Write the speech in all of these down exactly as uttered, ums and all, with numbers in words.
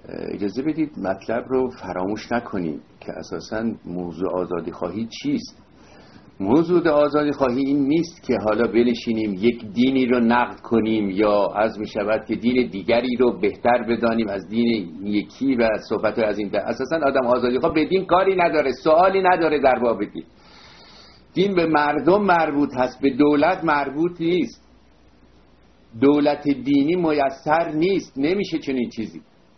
اجازه بدید مطلب رو فراموش نکنیم که اساساً موضوع آزادی خواهی چیست. موضوع آزادی خواهی این نیست که حالا بنشینیم یک دینی رو نقد کنیم یا از می شود که دین دیگری رو بهتر بدانیم از دین یکی و صحبت از این. اساساً آدم آزادی خواه به دین کاری نداره، سوالی نداره در باب دین. دین به مردم مربوط هست، به دولت مربوط نیست. دولت دینی میسر نیست، نمیشه چنین چیزی.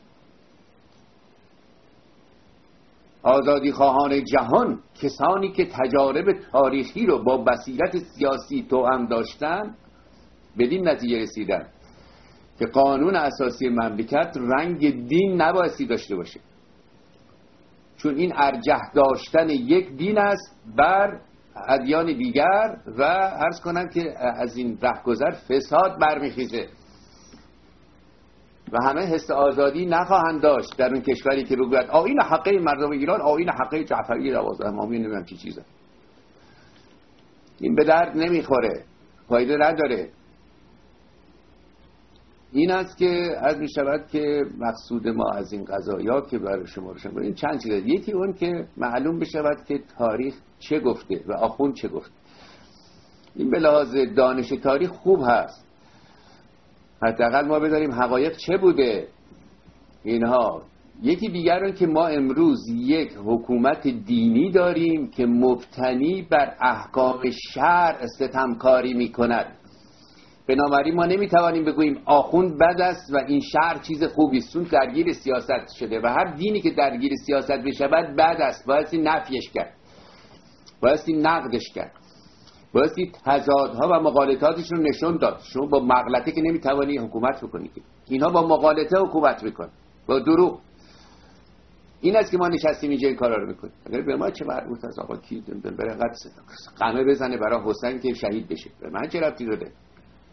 آزادی خواهان جهان، کسانی که تجارب تاریخی رو با بصیرت سیاسی توأم داشتن، بدین نتیجه رسیدن که قانون اساسی مملکت رنگ دین نبایستی داشته باشه، چون این ارجح داشتن یک دین است بر ادیان دیگر و عرض کنم که از این رهگذر فساد برمیخیزه و همه حس آزادی نخواهند داشت در اون کشوری که بگوید آیین حقه مردم ایران آیین حقه جعفری دوازده امامی نمیم چی چیزه. این به درد نمیخوره، فایده نداره. این است که از می شود که مقصود ما از این قضایا که برای شما روشن کنیم چند چیزه. یکی اون که معلوم بشود که تاریخ چه گفته و آخوند چه گفته. این به لحاظ دانش تاریخ خوب هست، حداقل ما بداریم حقایق چه بوده اینها. یکی دیگر اون که ما امروز یک حکومت دینی داریم که مبتنی بر احکام شرع ستمکاری میکند. بنابراین ما نمیتوانیم بگوییم آخوند بد است و این شرع چیز خوبی است، چون درگیر سیاست شده و هر دینی که درگیر سیاست بشه بد است، بایستی نفیش کرد، بایستی نقدش کرد، بایستی تضادها و مغالطاتش رو نشون داد. شما با مغلطه که نمیتوانی حکومت بکنی، اینها با مغالطه حکومت میکنن، با دروغ. این است که ما نشستیم اینجا این کارا رو میکنیم. اگر به ما چه مربوط است آقا کی بره قد قمه بزنه برای حسین که شهید بشه، به من چه ربطی داره؟